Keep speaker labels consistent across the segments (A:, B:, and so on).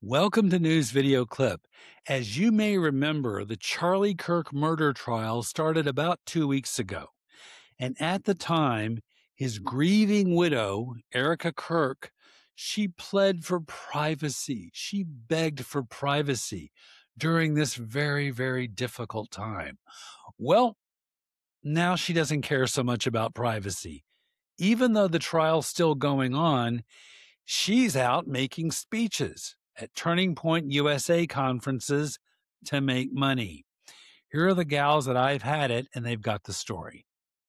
A: Welcome to News Video Clip. As you may remember, the Charlie Kirk murder trial started about 2 weeks ago. And at the time, his grieving widow, Erica Kirk, she pled for privacy. She begged for privacy during this very, very difficult time. Well, now she doesn't care so much about privacy. Even though the trial's still going on, she's out making speeches at Turning Point USA conferences to make money. Here are the gals that I've had it, and they've got the story.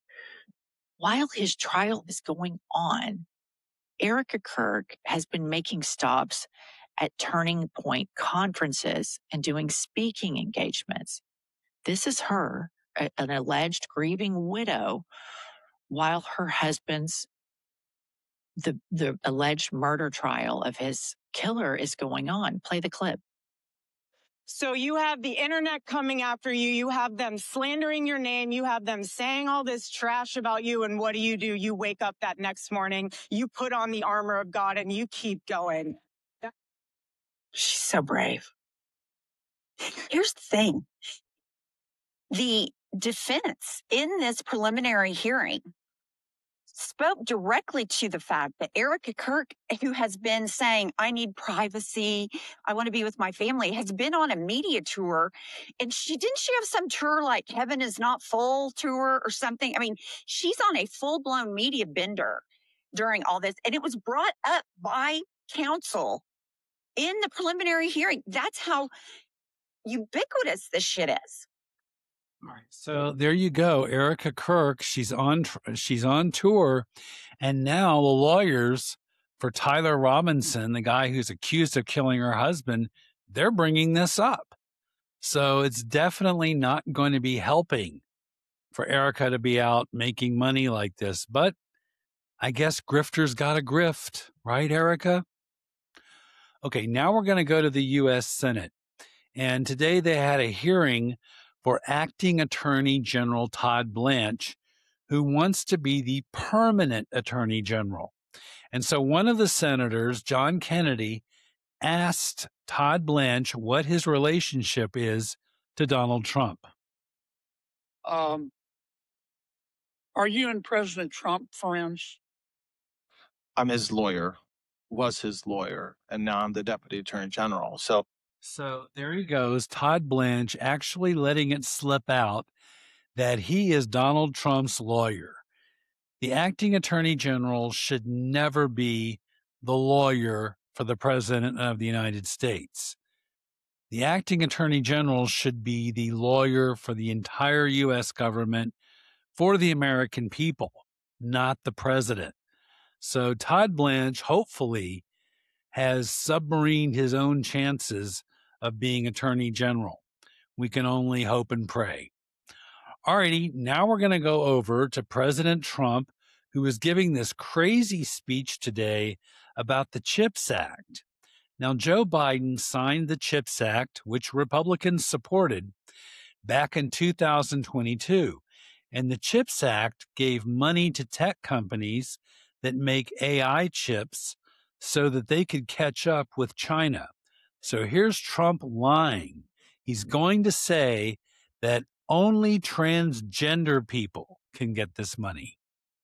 B: While his trial is going on, Erica Kirk has been making stops at Turning Point conferences and doing speaking engagements. This is her, an alleged grieving widow, while her husband's the alleged murder trial of his killer is going on. Play the clip.
C: So you have the internet coming after you. You have them slandering your name. You have them saying all this trash about you. And what do? You wake up that next morning, you put on the armor of God and you keep going.
B: She's so brave.
D: Here's the thing. The defense in this preliminary hearing spoke directly to the fact that Erica Kirk, who has been saying, I need privacy, I want to be with my family, has been on a media tour. And she have some tour like Heaven is Not Full tour or something? I mean, she's on a full-blown media bender during all this. And it was brought up by counsel in the preliminary hearing. That's how ubiquitous this shit is.
A: All right, so there you go, Erica Kirk. She's on tour, and now the lawyers for Tyler Robinson, the guy who's accused of killing her husband, they're bringing this up. So it's definitely not going to be helping for Erica to be out making money like this. But I guess grifters got to grift, right, Erica? Okay, now we're going to go to the U.S. Senate. And today they had a hearing for Acting Attorney General Todd Blanche, who wants to be the permanent Attorney General. And so one of the senators, John Kennedy, asked Todd Blanche what his relationship is to Donald Trump.
E: Are you and President Trump friends?
F: I'm his lawyer, was his lawyer, and now I'm the Deputy Attorney General.
A: So there he goes, Todd Blanche actually letting it slip out that he is Donald Trump's lawyer. The acting attorney general should never be the lawyer for the president of the United States. The acting attorney general should be the lawyer for the entire U.S. government, for the American people, not the president. So Todd Blanche hopefully has submarined his own chances of being attorney general. We can only hope and pray. Alrighty, now we're going to go over to President Trump, who is giving this crazy speech today about the CHIPS Act. Now, Joe Biden signed the CHIPS Act, which Republicans supported, back in 2022. And the CHIPS Act gave money to tech companies that make AI chips so that they could catch up with China. So here's Trump lying. He's going to say that only transgender people can get this money.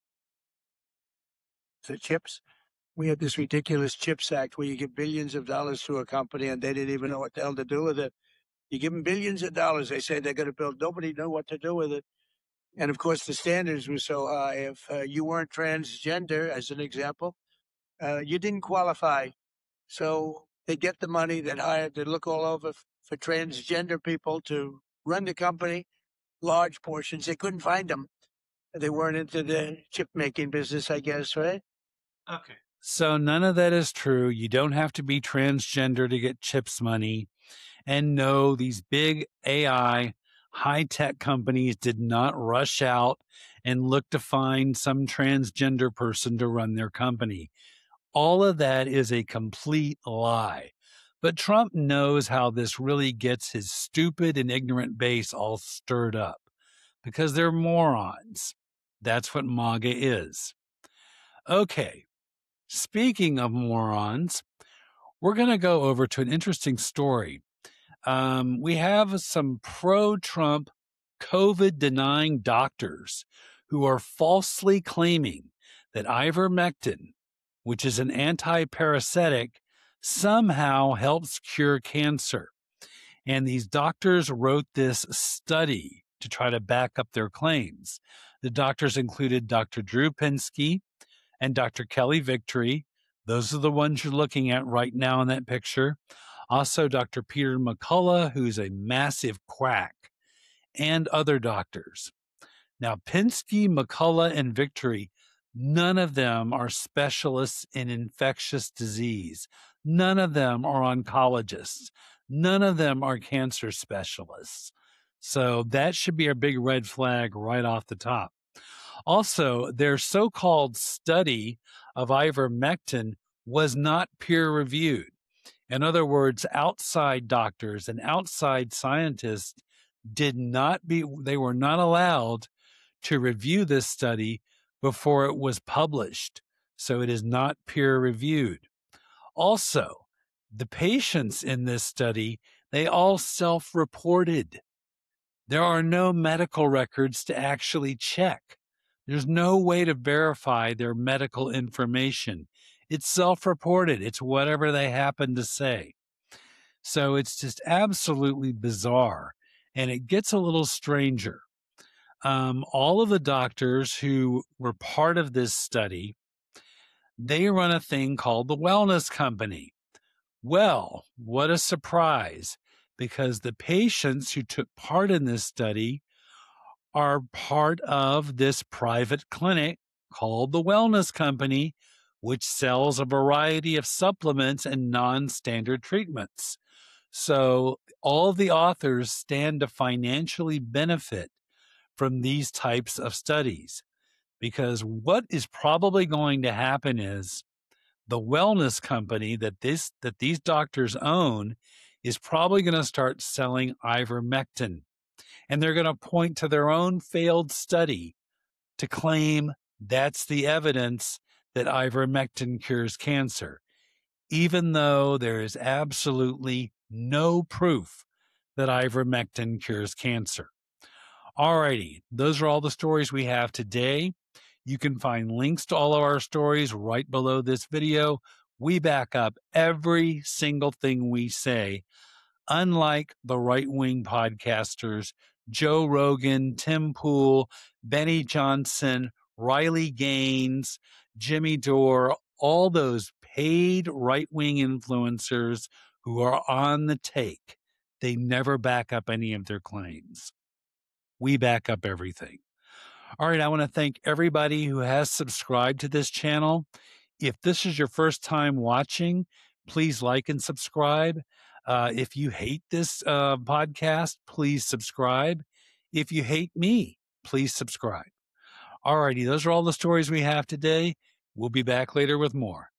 G: The chips. We had this ridiculous CHIPS Act where you give billions of dollars to a company and they didn't even know what the hell to do with it. You give them billions of dollars. They say they're going to build. Nobody knew what to do with it. And of course, the standards were so high. If you weren't transgender, as an example, you didn't qualify. So they get the money, they'd look all over for transgender people to run the company, large portions. They couldn't find them. They weren't into the chip making business, I guess, right?
A: Okay. So none of that is true. You don't have to be transgender to get CHIPS money. And no, these big AI high-tech companies did not rush out and look to find some transgender person to run their company. All of that is a complete lie. But Trump knows how this really gets his stupid and ignorant base all stirred up because they're morons. That's what MAGA is. Okay, speaking of morons, we're going to go over to an interesting story. We have some pro-Trump COVID-denying doctors who are falsely claiming that ivermectin, which is an anti-parasitic, somehow helps cure cancer. And these doctors wrote this study to try to back up their claims. The doctors included Dr. Drew Pinsky and Dr. Kelly Victory. Those are the ones you're looking at right now in that picture. Also, Dr. Peter McCullough, who's a massive quack, and other doctors. Now, Pinsky, McCullough, and Victory, none of them are specialists in infectious disease. None of them are oncologists. None of them are cancer specialists. So that should be a big red flag right off the top. Also, their so-called study of ivermectin was not peer-reviewed. In other words, outside doctors and outside scientists they were not allowed to review this study before it was published. So it is not peer-reviewed. Also, the patients in this study, they all self-reported. There are no medical records to actually check. There's no way to verify their medical information. It's self-reported. It's whatever they happen to say. So it's just absolutely bizarre. And it gets a little stranger. All of the doctors who were part of this study, they run a thing called the Wellness Company. Well, what a surprise, because the patients who took part in this study are part of this private clinic called the Wellness Company, which sells a variety of supplements and non-standard treatments. So all the authors stand to financially benefit from these types of studies, because what is probably going to happen is the Wellness Company that these doctors own is probably going to start selling ivermectin, and they're going to point to their own failed study to claim that's the evidence that ivermectin cures cancer, even though there is absolutely no proof that ivermectin cures cancer. Alrighty, those are all the stories we have today. You can find links to all of our stories right below this video. We back up every single thing we say, unlike the right-wing podcasters, Joe Rogan, Tim Pool, Benny Johnson, Riley Gaines, Jimmy Dore, all those paid right-wing influencers who are on the take. They never back up any of their claims. We back up everything. All right, I want to thank everybody who has subscribed to this channel. If this is your first time watching, please like and subscribe. If you hate this podcast, please subscribe. If you hate me, please subscribe. All righty, those are all the stories we have today. We'll be back later with more.